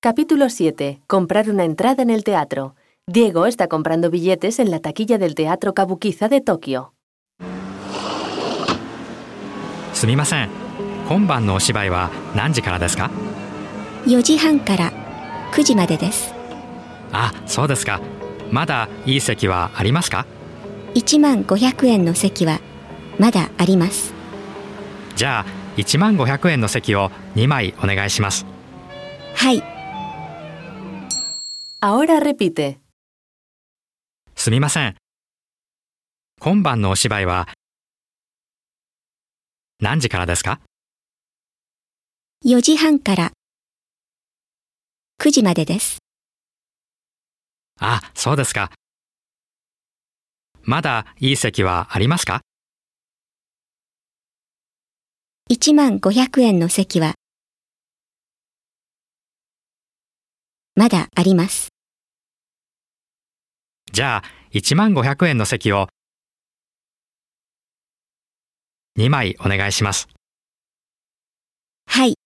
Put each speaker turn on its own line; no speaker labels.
Capítulo 7. Comprar una entrada en el teatro. Diego está comprando billetes en la taquilla del Teatro Kabukiza de Tokio.
すみません、今晩のお芝居は何時からですか？
4時半から9時までです。
あ、そうですか。まだいい席はありますか
15,500円の席はまだあります。
じゃあ15,500円の席を2枚お願いします。
はい。
Ahora repite.
すみません、今晩のお芝居は何時からですか
4時半から9時までです。
あ、そうですか。まだいい席はありますか
15,500円の席はまだあります。
じゃあ15,500円の席を2枚お願いします。
はい。